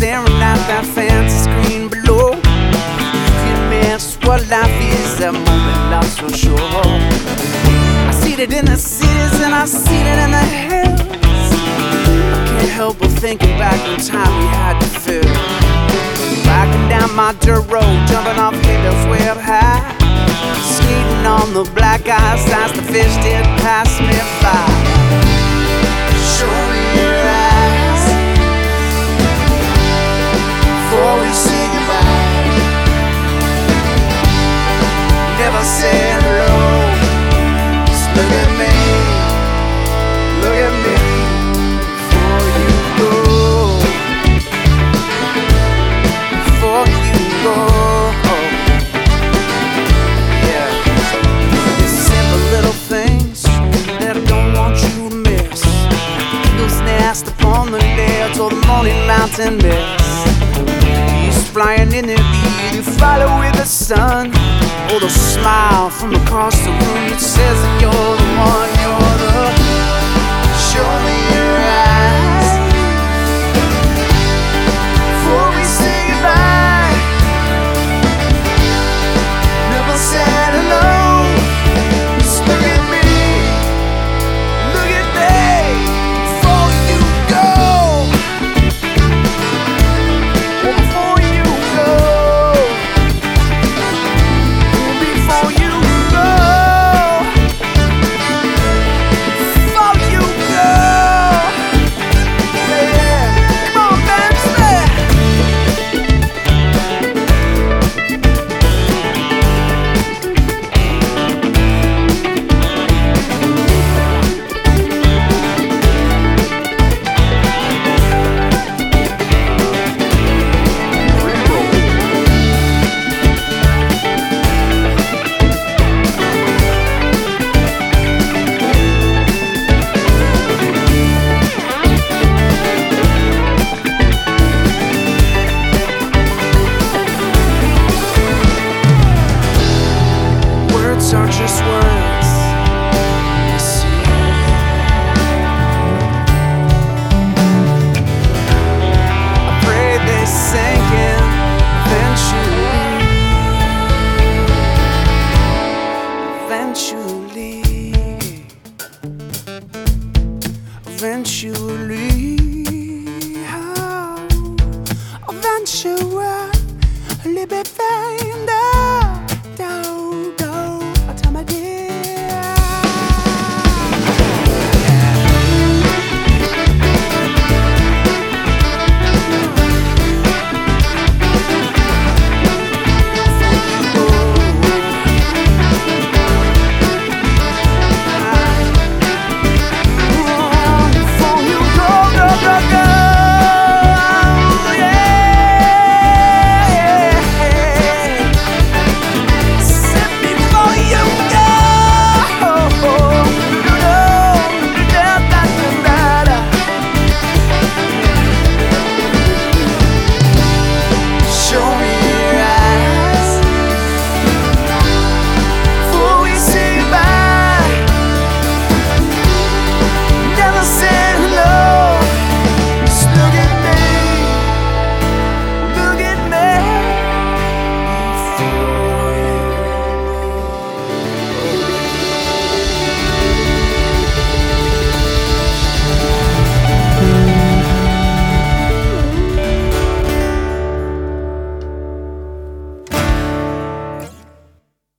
staring at that fancy screen below. You can miss what life is, that moment lost for sure. I see it in the cities and I see it in the hills. I can't help but thinking back on time we had to fill. Backing down my dirt road, jumping off hills way up high, skating on the black ice as the fish did pass me by. Show me your eyes before we say goodbye. Never say hello, just look at me, look at me before you go, before you go. Yeah, it's simple little things that I don't want you to miss. Eagle's nest upon the ledge or the morning mountain mist. He's flying in the air, you follow with the sun. Or the smile from across the room that says that you're the one, you're the. Show me your eyes before we say goodbye. Never said hello, just look at me, look at me before you go, before you go, before you go, before you go. Yeah, come on, man, say. Words are just words, you see. I pray they sink in eventually, oh, eventually be found.